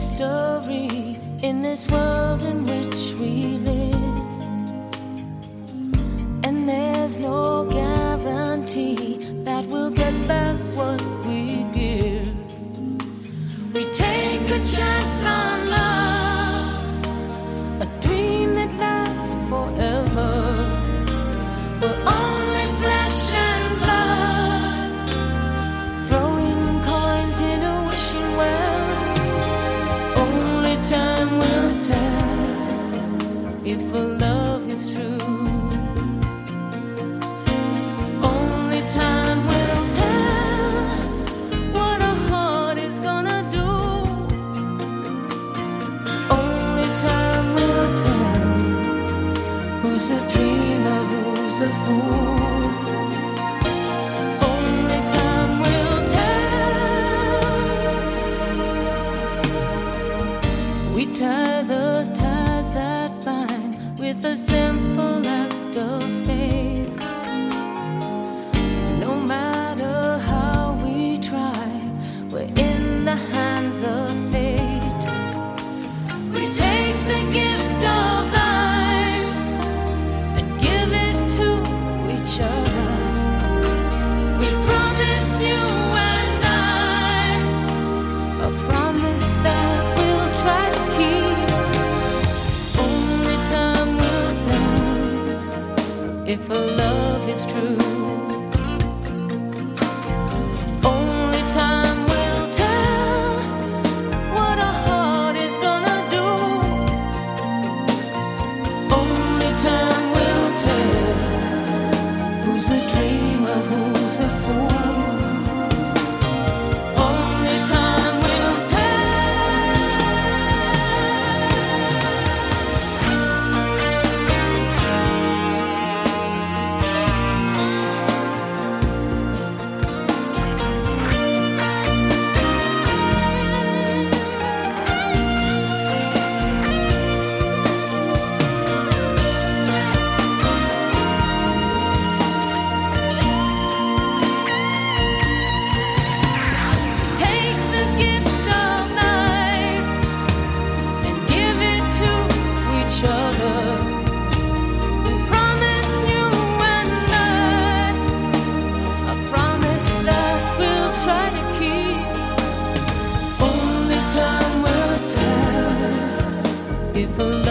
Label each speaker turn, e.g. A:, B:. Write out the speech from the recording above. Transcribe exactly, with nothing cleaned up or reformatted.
A: mystery in this world in which we live, and there's no guarantee that we'll get back what we give. We take a chance on love, a dream that lasts forever. We're only flesh and blood, throwing coins in a wishing well. Only time will tell if our love is true. Only time will tell what a heart is gonna do. Only time will tell who's a dreamer, who's a fool. Only time will tell. We tie the ties that bind with a simple act of faith. No matter how we try, we're in the hands of fate. We take the gift of life and give it to each other. We promise you and I a promise that we'll try to keep. Only time will tell if our love is true. Only time will tell what a heart is gonna do. Only time will tell who's a dreamer, who's a fool. Only time will take the gift of life and give it to each other. We promise you and I a promise that we'll try to keep. Only time will tell if a